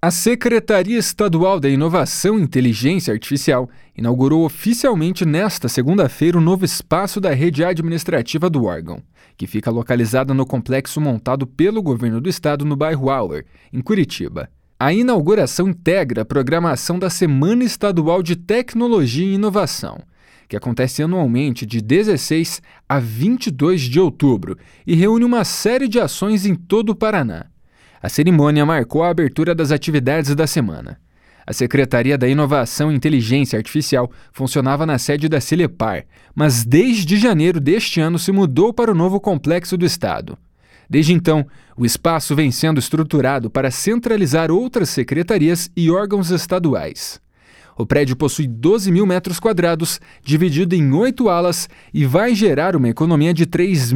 A Secretaria Estadual da Inovação e Inteligência Artificial inaugurou oficialmente nesta segunda-feira o novo espaço da rede administrativa do órgão, que fica localizada no complexo montado pelo governo do estado no bairro Auer, em Curitiba. A inauguração integra a programação da Semana Estadual de Tecnologia e Inovação, que acontece anualmente de 16 a 22 de outubro e reúne uma série de ações em todo o Paraná. A cerimônia marcou a abertura das atividades da semana. A Secretaria da Inovação e Inteligência Artificial funcionava na sede da Celepar, mas desde janeiro deste ano se mudou para o novo complexo do estado. Desde então, o espaço vem sendo estruturado para centralizar outras secretarias e órgãos estaduais. O prédio possui 12 mil metros quadrados, dividido em 8 alas, e vai gerar uma economia de R$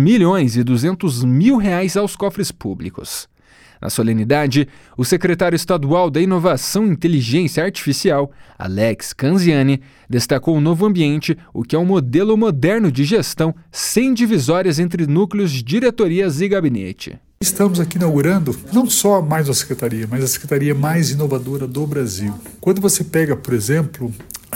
3.200.000 aos cofres públicos. Na solenidade, o secretário estadual da Inovação e Inteligência Artificial, Alex Canziani, destacou o novo ambiente, o que é um modelo moderno de gestão sem divisórias entre núcleos, diretorias e gabinete. Estamos aqui inaugurando não só mais uma secretaria, mas a secretaria mais inovadora do Brasil. Quando você pega, por exemplo,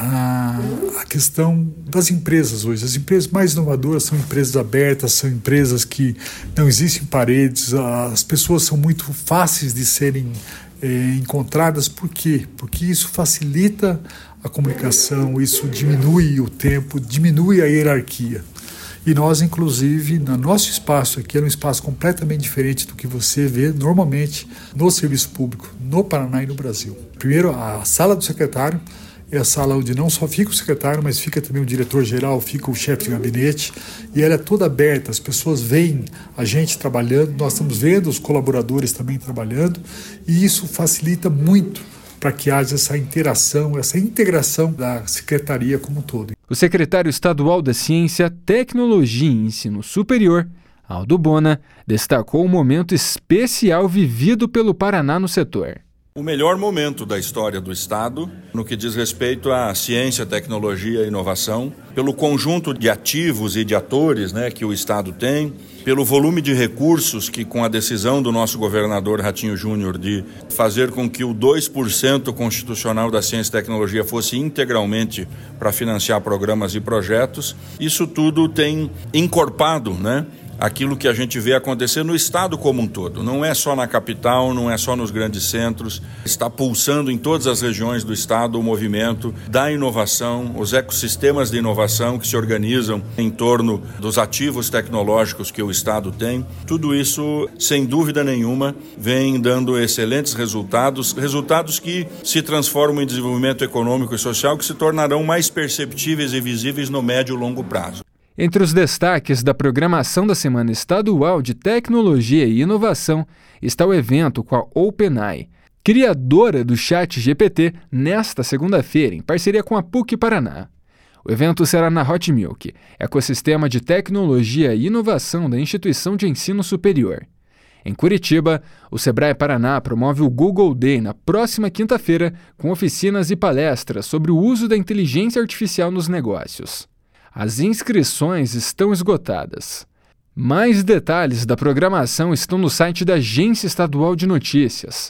a questão das empresas hoje, as empresas mais inovadoras são empresas abertas, são empresas que não existem paredes, as pessoas são muito fáceis de serem encontradas. Por quê? Porque isso facilita a comunicação, isso diminui o tempo, diminui a hierarquia. E nós, inclusive, no nosso espaço aqui, é um espaço completamente diferente do que você vê normalmente no serviço público, no Paraná e no Brasil. Primeiro, a sala do secretário é a sala onde não só fica o secretário, mas fica também o diretor-geral, fica o chefe de gabinete, e ela é toda aberta, as pessoas veem a gente trabalhando, nós estamos vendo os colaboradores também trabalhando, e isso facilita muito para que haja essa interação, essa integração da secretaria como um todo. O secretário estadual da Ciência, Tecnologia e Ensino Superior, Aldo Bona, destacou o momento especial vivido pelo Paraná no setor. O melhor momento da história do Estado, no que diz respeito à ciência, tecnologia e inovação, pelo conjunto de ativos e de atores, que o Estado tem, pelo volume de recursos que, com a decisão do nosso governador Ratinho Júnior de fazer com que o 2% constitucional da ciência e tecnologia fosse integralmente para financiar programas e projetos, isso tudo tem encorpado, aquilo que a gente vê acontecer no estado como um todo. Não é só na capital, não é só nos grandes centros. Está pulsando em todas as regiões do estado o movimento da inovação, os ecossistemas de inovação que se organizam em torno dos ativos tecnológicos que o estado tem. Tudo isso, sem dúvida nenhuma, vem dando excelentes resultados que se transformam em desenvolvimento econômico e social que se tornarão mais perceptíveis e visíveis no médio e longo prazo. Entre os destaques da programação da Semana Estadual de Tecnologia e Inovação está o evento com a OpenAI, criadora do ChatGPT, nesta segunda-feira, em parceria com a PUC Paraná. O evento será na Hot Milk, ecossistema de tecnologia e inovação da instituição de ensino superior. Em Curitiba, o Sebrae Paraná promove o Google Day na próxima quinta-feira, com oficinas e palestras sobre o uso da inteligência artificial nos negócios. As inscrições estão esgotadas. Mais detalhes da programação estão no site da Agência Estadual de Notícias,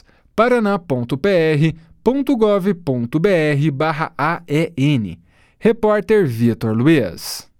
paraná.pr.gov.br/AEN. Repórter Vitor Luiz.